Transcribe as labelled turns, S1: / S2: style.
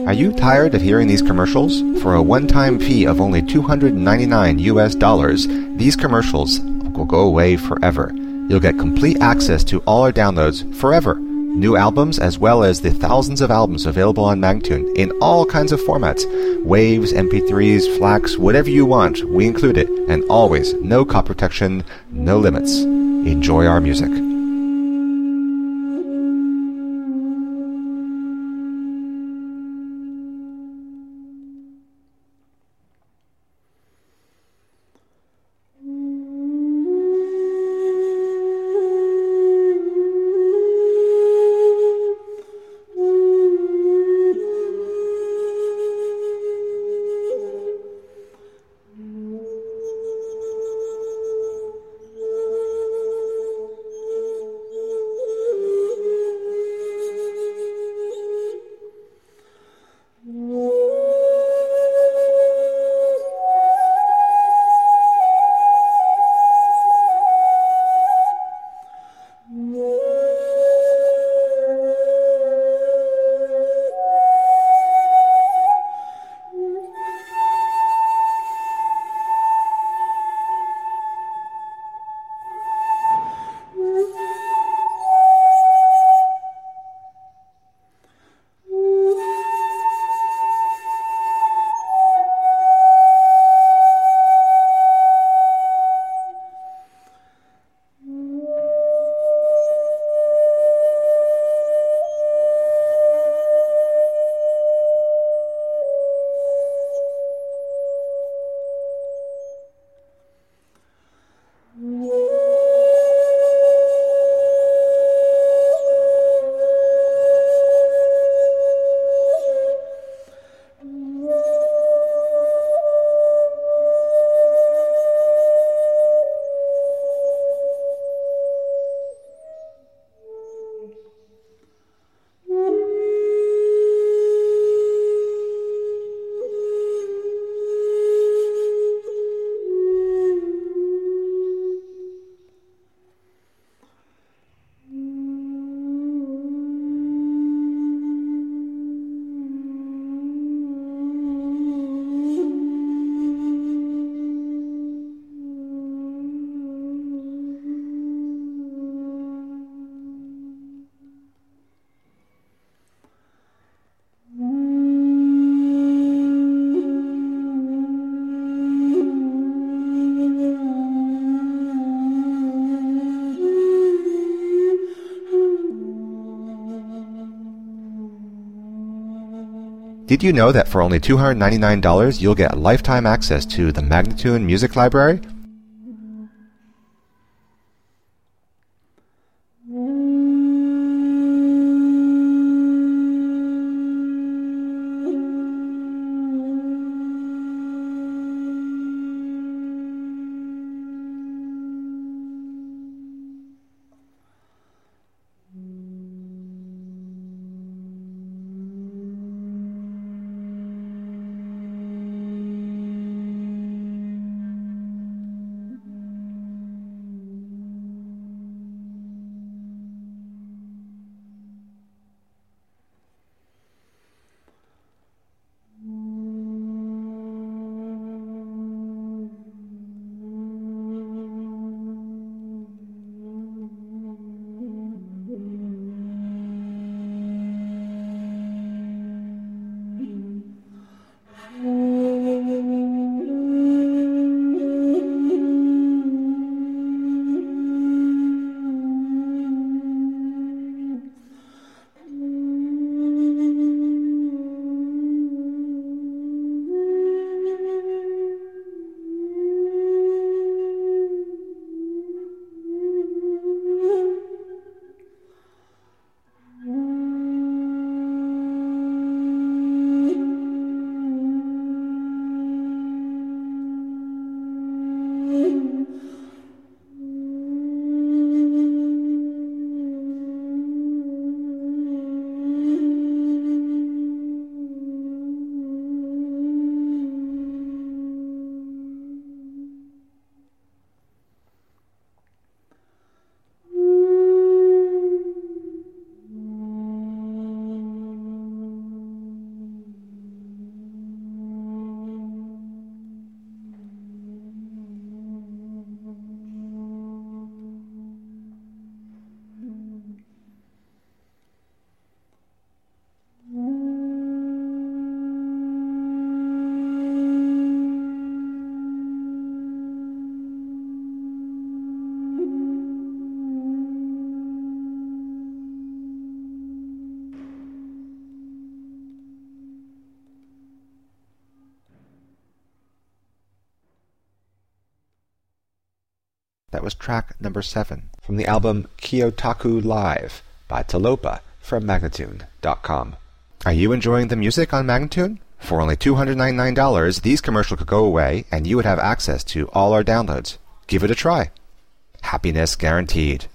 S1: Are you tired of hearing these commercials? For a one-time fee of only $299 US, these commercials will go away forever. You'll get complete access to all our downloads forever. New albums as well as the thousands of albums available on Magnatune in all kinds of formats. Waves, MP3s, FLAC, whatever you want, we include it. And always, no copy protection, no limits. Enjoy our music. Did you know that for only $299 you'll get lifetime access to the Magnatune Music Library? That was track number 7 from the album Kyotaku Live by Talopa from Magnatune.com. Are you enjoying the music on Magnatune? For only $299, these commercials could go away and you would have access to all our downloads. Give it a try. Happiness guaranteed.